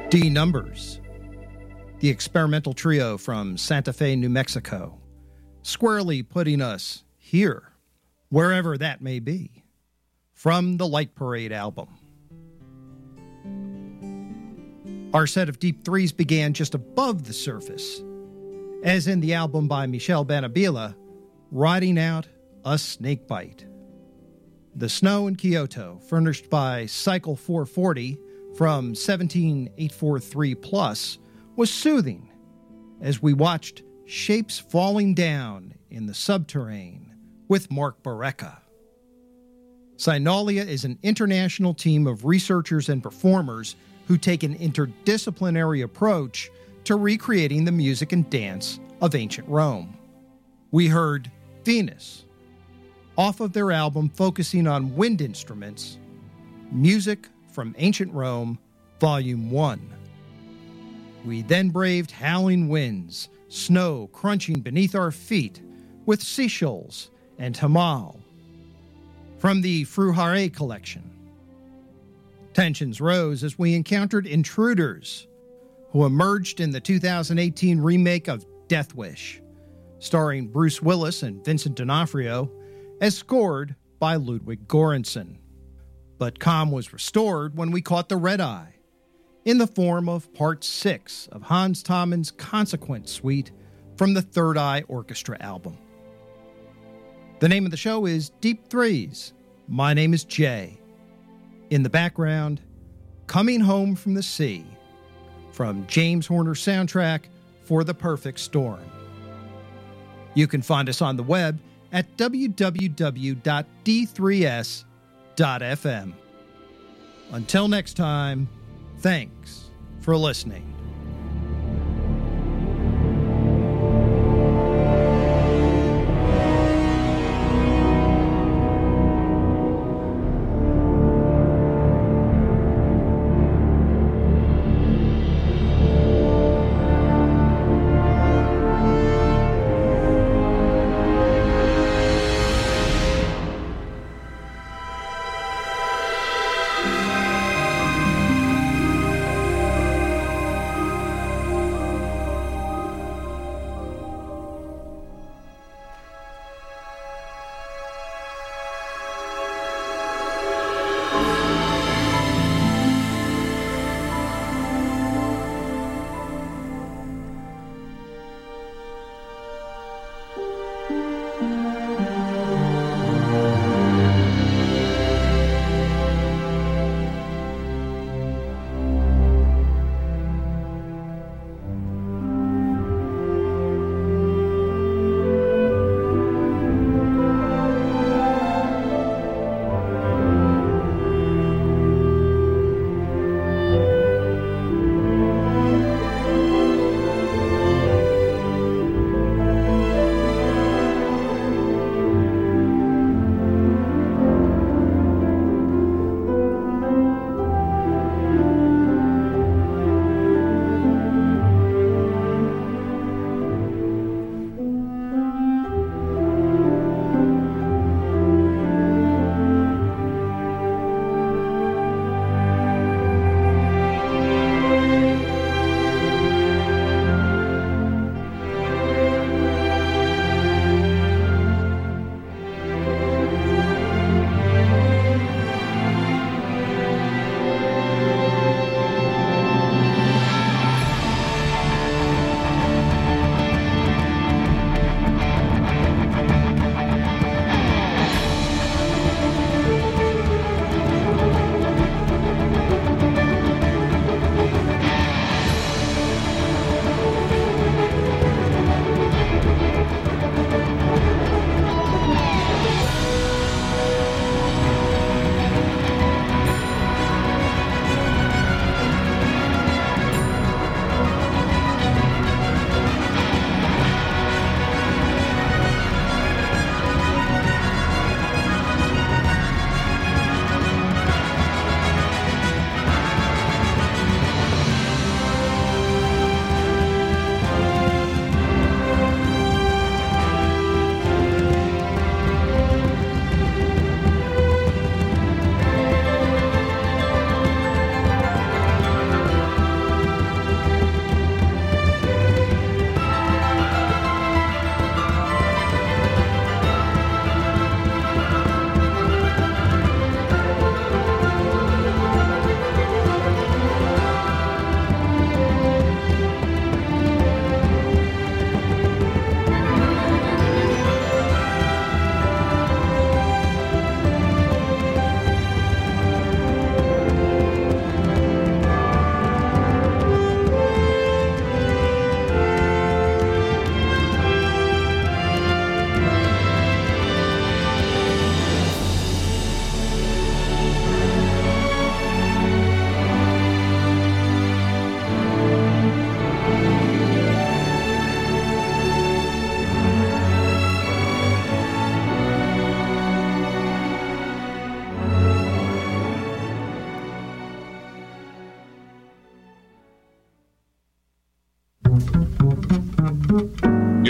D Numbers, the experimental trio from Santa Fe, New Mexico, squarely putting us here, wherever that may be, from the Light Parade album. Our set of deep threes began just above the surface, as in the album by Michel Banabila, Riding Out a Snakebite. The Snow in Kyoto, furnished by Cycle 440 from 17843 Plus, was soothing as we watched Shapes Falling Down in the Subterrane with Mark Barreca. Cynalia is an international team of researchers and performers who take an interdisciplinary approach to recreating the music and dance of ancient Rome. We heard Venus, off of their album focusing on wind instruments, Music from Ancient Rome, Volume 1. We then braved howling winds, snow crunching beneath our feet, with Seashells and Hamal, from the Fruhare collection. Tensions rose as we encountered Intruders, who emerged in the 2018 remake of Death Wish, starring Bruce Willis and Vincent D'Onofrio, as scored by Ludwig Göransson. But calm was restored when we caught the red eye, in the form of Part 6 of Hans Thomann's Consequent Suite from the Third Eye Orchestra album. The name of the show is Deep Threes. My name is Jay. In the background, Coming Home from the Sea, from James Horner's soundtrack for The Perfect Storm. You can find us on the web at www.d3s.fm. Until next time, thanks for listening.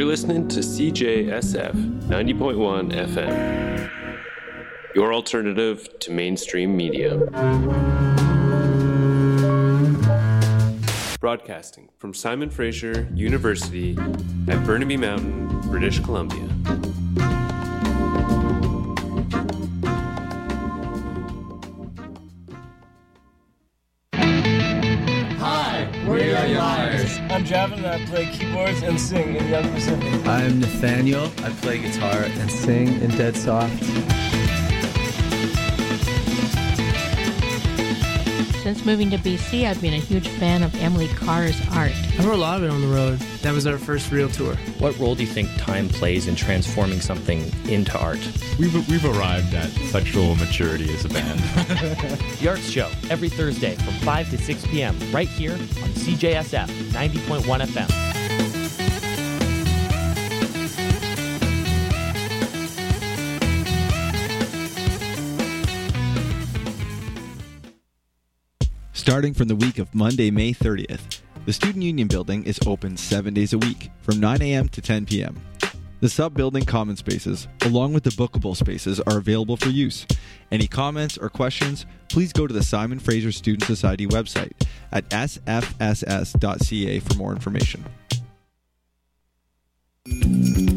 listening to CJSF 90.1 FM, your alternative to mainstream media. Broadcasting from Simon Fraser University at Burnaby Mountain, British Columbia. We are Liars. I'm Javin and I play keyboards and sing in Young Pacific. I'm Nathaniel. I play guitar and sing in Dead Soft. Since moving to BC, I've been a huge fan of Emily Carr's art. I wrote a lot of it on the road. That was our first real tour. What role do you think time plays in transforming something into art? We've arrived at sexual maturity as a band. The Arts Show, every Thursday from 5 to 6 p.m. right here on CJSF 90.1 FM. Starting from the week of Monday, May 30th, the Student Union Building is open 7 days a week, from 9 a.m. to 10 p.m. The sub-building common spaces, along with the bookable spaces, are available for use. Any comments or questions, please go to the Simon Fraser Student Society website at sfss.ca for more information.